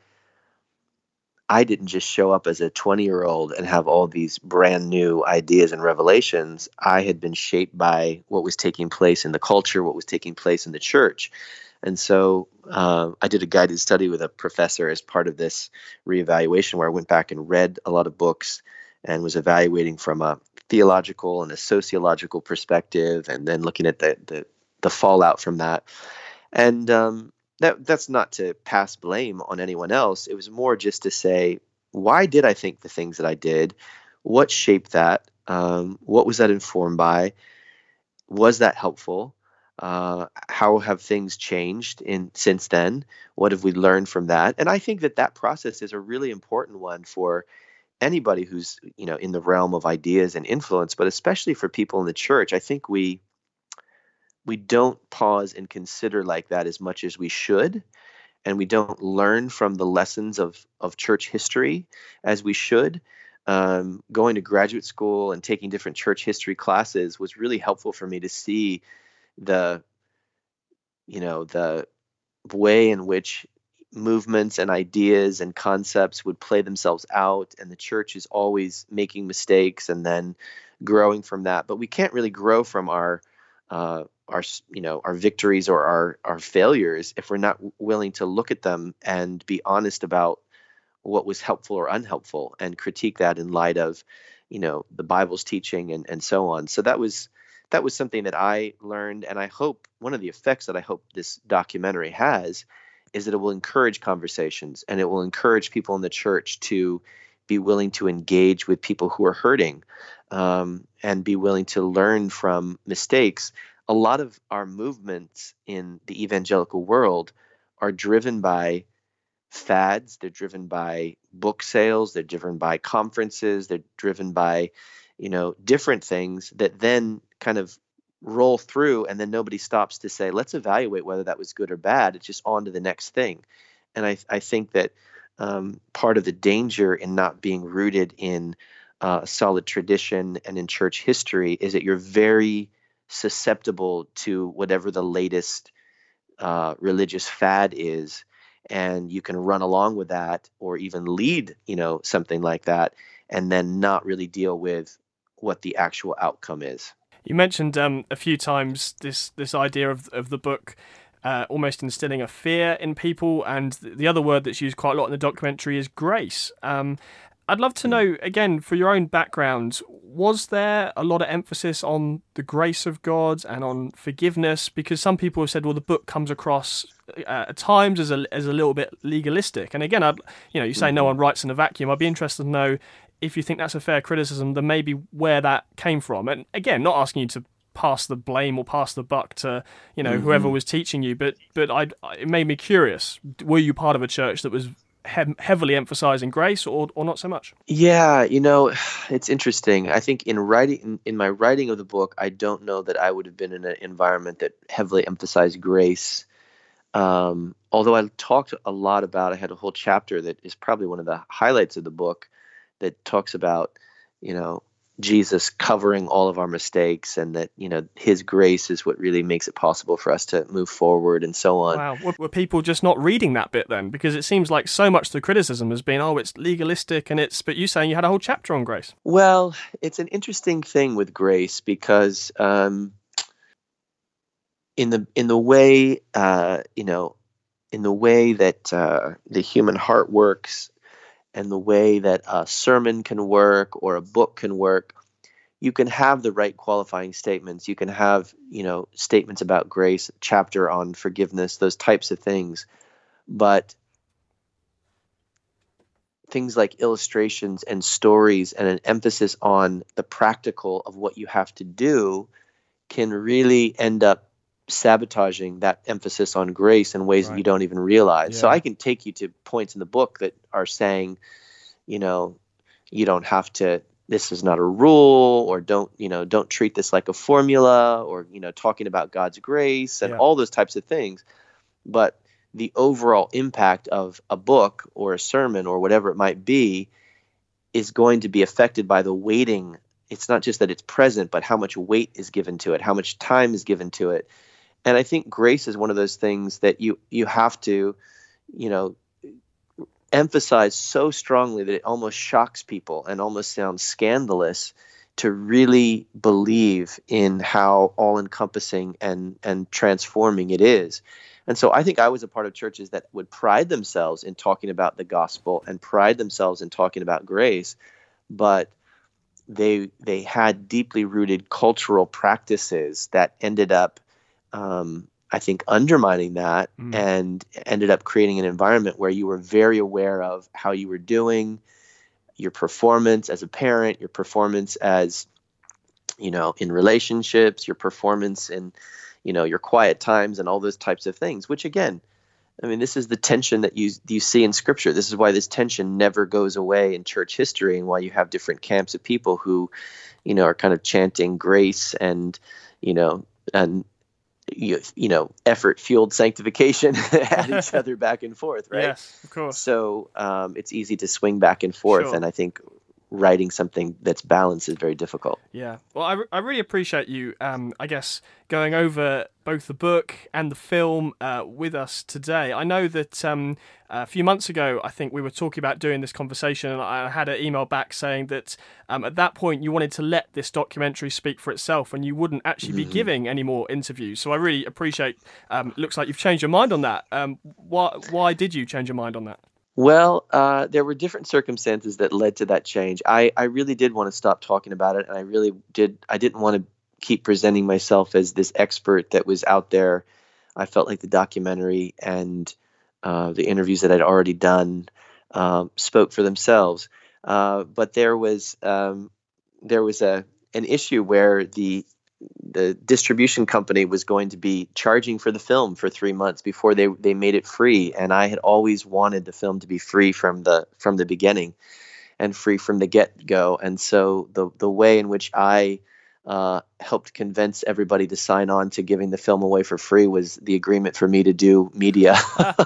I didn't just show up as a twenty-year-old and have all these brand new ideas and revelations. I had been shaped by what was taking place in the culture, what was taking place in the church. And so uh, I did a guided study with a professor as part of this reevaluation, where I went back and read a lot of books and was evaluating from a theological and a sociological perspective, and then looking at the the, the fallout from that. And um, that that's not to pass blame on anyone else. It was more just to say, why did I think the things that I did? What shaped that? Um, what was that informed by? Was that helpful? Uh, how have things changed in since then? What have we learned from that? And I think that that process is a really important one for anybody who's, you know, in the realm of ideas and influence, but especially for people in the church. I think we we don't pause and consider like that as much as we should, and we don't learn from the lessons of of church history as we should. Um, going to graduate school and taking different church history classes was really helpful for me to see the, you know, the way in which movements and ideas and concepts would play themselves out, and the church is always making mistakes and then growing from that. But we can't really grow from our, uh, our, you know, our victories or our our failures if we're not willing to look at them and be honest about what was helpful or unhelpful, and critique that in light of, you know, the Bible's teaching and and so on. So that was. That was something that I learned, and I hope one of the effects that I hope this documentary has is that it will encourage conversations, and it will encourage people in the church to be willing to engage with people who are hurting, um, and be willing to learn from mistakes. A lot of our movements in the evangelical world are driven by fads. They're driven by book sales. They're driven by conferences. They're driven by, you know, different things that then kind of roll through, and then nobody stops to say, let's evaluate whether that was good or bad. It's just on to the next thing. And I, I think that um, part of the danger in not being rooted in uh, a solid tradition and in church history is that you're very susceptible to whatever the latest uh, religious fad is, and you can run along with that or even lead, you know, something like that, and then not really deal with what the actual outcome is. You mentioned um, a few times this this idea of of the book uh, almost instilling a fear in people, and the other word that's used quite a lot in the documentary is grace. Um, I'd love to know, again, for your own background, was there a lot of emphasis on the grace of God and on forgiveness? Because some people have said, well, the book comes across uh, at times as a as a little bit legalistic. And again, I'd you know, you say mm-hmm. no one writes in a vacuum. I'd be interested to know if you think that's a fair criticism, then maybe where that came from. And again, not asking you to pass the blame or pass the buck to, you know, mm-hmm. whoever was teaching you, but but I it made me curious. Were you part of a church that was he- heavily emphasizing grace, or or not so much? Yeah, you know, it's interesting. I think in writing, in, in my writing of the book, I don't know that I would have been in an environment that heavily emphasized grace. Um, although I talked a lot about, I had a whole chapter that is probably one of the highlights of the book, that talks about, you know, Jesus covering all of our mistakes, and that, you know, his grace is what really makes it possible for us to move forward and so on. Wow. Were, were people just not reading that bit then? Because it seems like so much of the criticism has been, oh, it's legalistic, and it's, but you saying you had a whole chapter on grace. Well, it's an interesting thing with grace because um, in the in the way, uh, you know, in the way that uh, the human heart works, and the way that a sermon can work or a book can work, you can have the right qualifying statements. You can have, you know, statements about grace, chapter on forgiveness, those types of things. But things like illustrations and stories and an emphasis on the practical of what you have to do can really end up sabotaging that emphasis on grace in ways right. that you don't even realize. Yeah. So I can take you to points in the book that are saying, you know, you don't have to, this is not a rule, or don't, you know, don't treat this like a formula, or, you know, talking about God's grace and yeah. all those types of things. But the overall impact of a book or a sermon or whatever it might be is going to be affected by the weighting. It's not just that it's present, but how much weight is given to it, how much time is given to it. And I think grace is one of those things that you you have to, you know, emphasize so strongly that it almost shocks people and almost sounds scandalous to really believe in how all-encompassing and and transforming it is. And so I think I was a part of churches that would pride themselves in talking about the gospel and pride themselves in talking about grace, but they they had deeply rooted cultural practices that ended up, um, I think, undermining that mm. and ended up creating an environment where you were very aware of how you were doing, your performance as a parent, your performance as, you know, in relationships, your performance in, you know, your quiet times and all those types of things, which again, I mean, this is the tension that you you see in Scripture. This is why this tension never goes away in church history, and why you have different camps of people who, you know, are kind of chanting grace and, you know, and you, you know, effort-fueled sanctification at each other back and forth, right? Yes, of course. So um, it's easy to swing back and forth, Sure. and I think writing something that's balanced is very difficult. Yeah. Well, I, re- I really appreciate you, um, I guess, going over both the book and the film uh, with us today. I know that um, a few months ago, I think we were talking about doing this conversation, and I had an email back saying that um, at that point you wanted to let this documentary speak for itself and you wouldn't actually be Mm-hmm. giving any more interviews. So I really appreciate, um, it looks like you've changed your mind on that. Um, why, why did you change your mind on that? Well, uh, there were different circumstances that led to that change. I, I really did want to stop talking about it, and I really did. I didn't want to keep presenting myself as this expert that was out there. I felt like the documentary and uh, the interviews that I'd already done um, spoke for themselves. Uh, but there was um, there was a an issue where the the distribution company was going to be charging for the film for three months before they they made it free, and I had always wanted the film to be free from the from the beginning, and free from the get go. And so the the way in which I uh, helped convince everybody to sign on to giving the film away for free was the agreement for me to do media.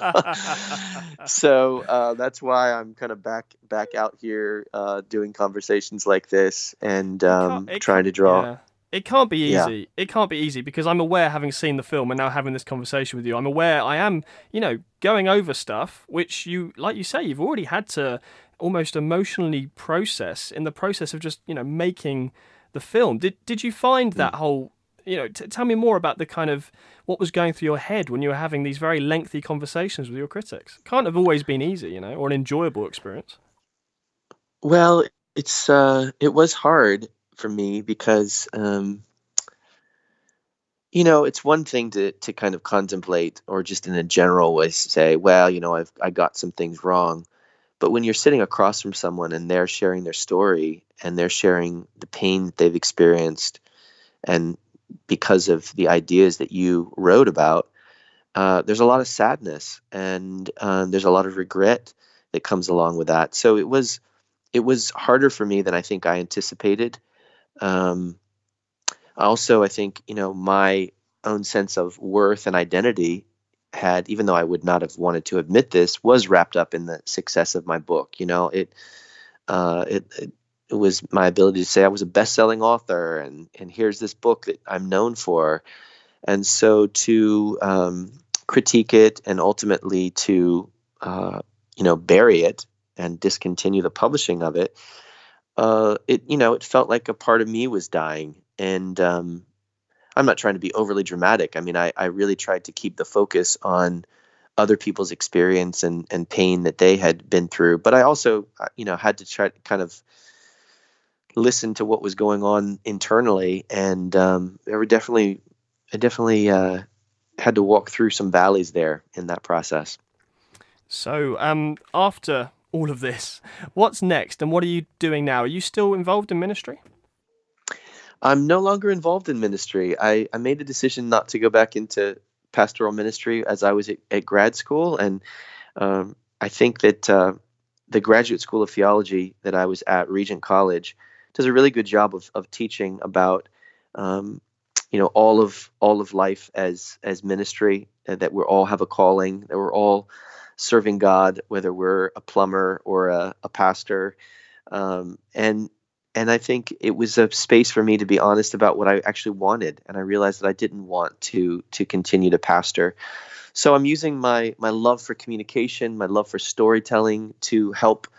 So uh, that's why I'm kind of back back out here uh, doing conversations like this and um, trying to draw. Yeah. It can't be Yeah. easy. It can't be easy because I'm aware, having seen the film and now having this conversation with you, I'm aware I am, you know, going over stuff which you, like you say, you've already had to almost emotionally process in the process of just, you know, making the film. Did did you find that Mm. whole, you know, t- tell me more about the kind of what was going through your head when you were having these very lengthy conversations with your critics? It can't have always been easy, you know, or an enjoyable experience. Well, it's uh, it was hard for me because, um, you know, it's one thing to to kind of contemplate or just in a general way say, well, you know, I've I got some things wrong. But when you're sitting across from someone and they're sharing their story and they're sharing the pain that they've experienced, and because of the ideas that you wrote about, uh, there's a lot of sadness and um, there's a lot of regret that comes along with that. So it was it was harder for me than I think I anticipated. Um, also, I think, you know, my own sense of worth and identity had, even though I would not have wanted to admit this, was wrapped up in the success of my book. You know, it, uh, it, it, it was my ability to say I was a best-selling author, and, and here's this book that I'm known for. And so to um, critique it and ultimately to, uh, you know, bury it and discontinue the publishing of it, Uh, it, you know, it felt like a part of me was dying. And um, I'm not trying to be overly dramatic. I mean, I, I really tried to keep the focus on other people's experience and, and pain that they had been through. But I also, uh, you know, had to try to kind of listen to what was going on internally. And um, there were definitely, I definitely uh, had to walk through some valleys there in that process. So um, after all of this, what's next and what are you doing now? Are you still involved in ministry? I'm no longer involved in ministry. I, I made the decision not to go back into pastoral ministry as I was at, at grad school. And um, I think that uh, the Graduate School of Theology that I was at, Regent College, does a really good job of, of teaching about, um, you know, all of all of life as as ministry, uh, that we all have a calling, that we're all serving God, whether we're a plumber or a, a pastor. Um, and and I think it was a space for me to be honest about what I actually wanted. And I realized that I didn't want to to continue to pastor. So I'm using my my love for communication, my love for storytelling to help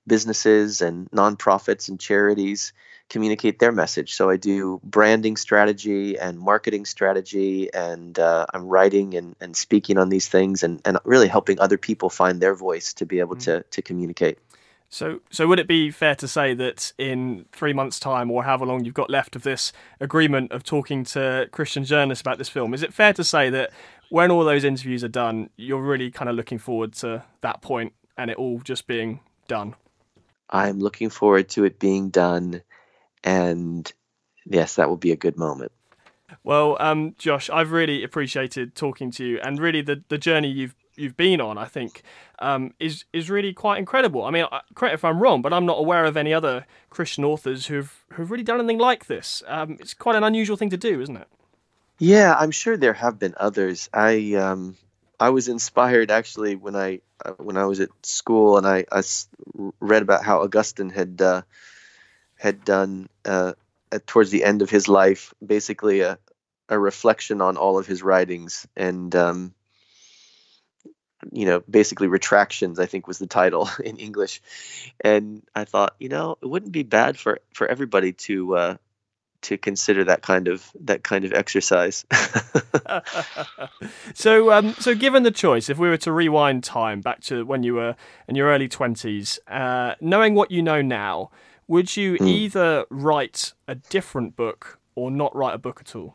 businesses and nonprofits and charities communicate their message. So I do branding strategy and marketing strategy, and uh, I'm writing and, and speaking on these things, and, and really helping other people find their voice to be able mm. to to communicate. So, so would it be fair to say that in three months' time, or however long you've got left of this agreement of talking to Christian journalists about this film, is it fair to say that when all those interviews are done, you're really kind of looking forward to that point and it all just being done? I'm looking forward to it being done, and yes, that will be a good moment. Well, um, Josh, I've really appreciated talking to you, and really the, the journey you've you've been on, I think, um, is is really quite incredible. I mean, correct if I'm wrong, but I'm not aware of any other Christian authors who've who've really done anything like this. Um, it's quite an unusual thing to do, isn't it? Yeah, I'm sure there have been others. I um, I was inspired actually when I uh, when I was at school, and I, I read about how Augustine had uh, had done uh, at, towards the end of his life, basically a a reflection on all of his writings, and um, you know, basically retractions, I think was the title in English. And I thought, you know, it wouldn't be bad for, for everybody to uh, to consider that kind of that kind of exercise. so, um, so given the choice, if we were to rewind time back to when you were in your early twenties, uh, knowing what you know now, would you mm. either write a different book or not write a book at all?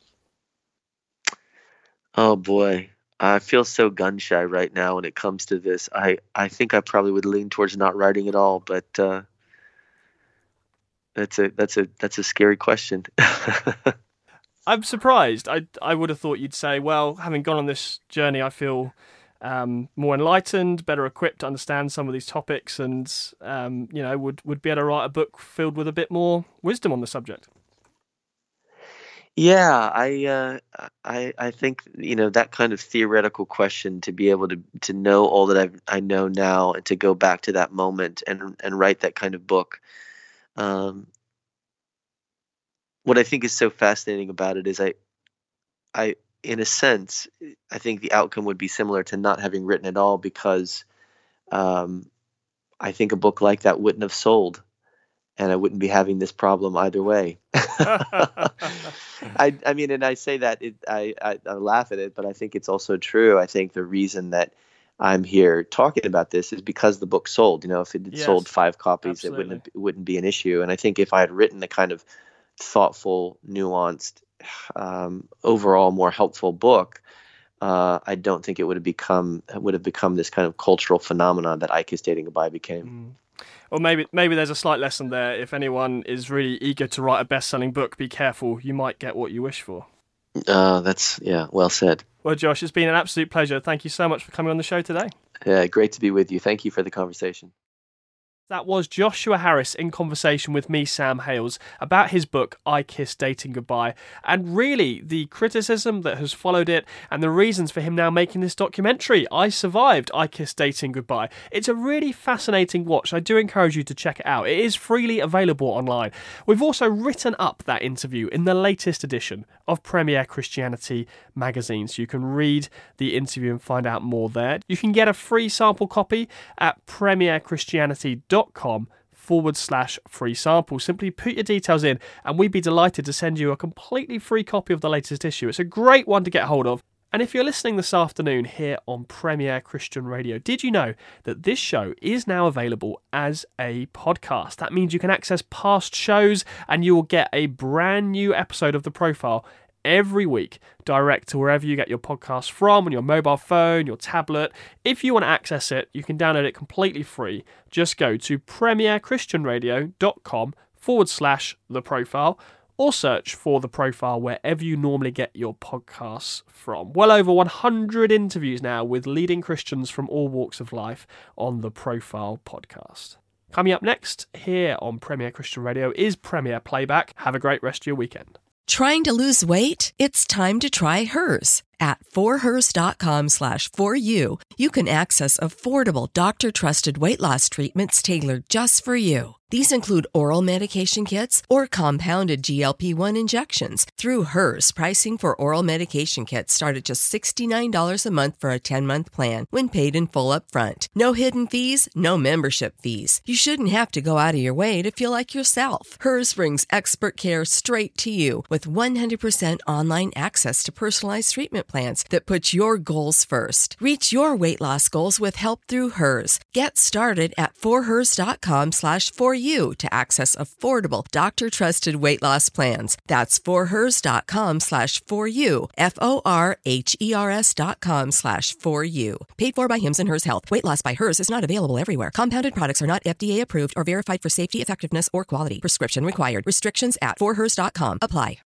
Oh boy, I feel so gun shy right now when it comes to this. I, I think I probably would lean towards not writing at all, but uh, that's a that's a that's a scary question. I'm surprised. I I would have thought you'd say, well, having gone on this journey, I feel um, more enlightened, better equipped to understand some of these topics, and um, you know, would would be able to write a book filled with a bit more wisdom on the subject. Yeah, I, uh, I, I think, you know, that kind of theoretical question, to be able to, to know all that I've, I know now, and to go back to that moment and, and write that kind of book. Um, what I think is so fascinating about it is I, I, in a sense, I think the outcome would be similar to not having written at all, because um, I think a book like that wouldn't have sold, and I wouldn't be having this problem either way. I, I mean, and I say that, it, I, I, I laugh at it, but I think it's also true. I think the reason that I'm here talking about this is because the book sold. You know, if it had yes, sold five copies, absolutely. it wouldn't, it wouldn't be an issue. And I think if I had written a kind of thoughtful, nuanced, um, overall more helpful book, uh, I don't think it would have become would have become this kind of cultural phenomenon that I Kissed Dating Goodbye became. Mm. Or maybe maybe there's a slight lesson there. If anyone is really eager to write a best-selling book, be careful. You might get what you wish for. Uh, that's, yeah, well said. Well, Josh, it's been an absolute pleasure. Thank you so much for coming on the show today. Yeah, great to be with you. Thank you for the conversation. That was Joshua Harris in conversation with me, Sam Hales, about his book, I Kissed Dating Goodbye, and really the criticism that has followed it and the reasons for him now making this documentary, I Survived, I Kissed Dating Goodbye. It's a really fascinating watch. I do encourage you to check it out. It is freely available online. We've also written up that interview in the latest edition of Premier Christianity magazine, so you can read the interview and find out more there. You can get a free sample copy at premier christianity dot com forward slash free sample. Simply put your details in and we'd be delighted to send you a completely free copy of the latest issue. It's a great one to get hold of. And if you're listening this afternoon here on Premier Christian Radio, did you know that this show is now available as a podcast? That means you can access past shows and you will get a brand new episode of The Profile every week, direct to wherever you get your podcasts from, on your mobile phone, your tablet. If you want to access it, you can download it completely free. Just go to premier christian radio dot com forward slash the profile, or search for The Profile wherever you normally get your podcasts from. Well over one hundred interviews now with leading Christians from all walks of life on The Profile podcast. Coming up next here on Premier Christian Radio is Premier Playback. Have a great rest of your weekend. Trying to lose weight? It's time to try Hers. At forhers.com slash for you, you can access affordable doctor-trusted weight loss treatments tailored just for you. These include oral medication kits or compounded G L P one injections. Through Hers, pricing for oral medication kits start at just sixty-nine dollars a month for a ten-month plan when paid in full upfront. No hidden fees, no membership fees. You shouldn't have to go out of your way to feel like yourself. Hers brings expert care straight to you with one hundred percent online access to personalized treatment plans that put your goals first. Reach your weight loss goals with help through Hers. Get started at forhers.com slash for you to access affordable doctor-trusted weight loss plans. That's forhers.com slash for you, F-O-R-H-E-R-S dot com slash for you. Paid for by Hims and Hers Health. Weight loss by Hers is not available everywhere. Compounded products are not F D A approved or verified for safety, effectiveness, or quality. Prescription required. Restrictions at for hers dot com apply.